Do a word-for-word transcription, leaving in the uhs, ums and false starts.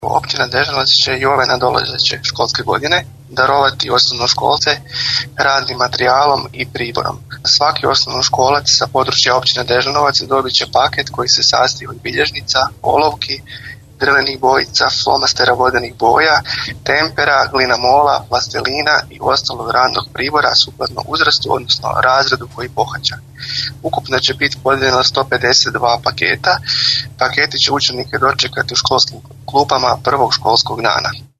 Općina Dežanovac će i ove nadolazeće školske godine darovati osnovnoškolce radnim materijalom i priborom. Svaki osnovnoškolac sa područja općine Dežanovac dobit će paket koji se sastoji od bilježnica, olovki, drvenih bojica, flomastera vodenih boja, tempera, glinamola, plastelina i ostalog radnog pribora sukladno uzrastu, odnosno razredu koji pohađa. Ukupno će biti podijeljeno sto pedeset dva paketa. Paketi će učenike dočekati u školskim klupama prvog školskog dana.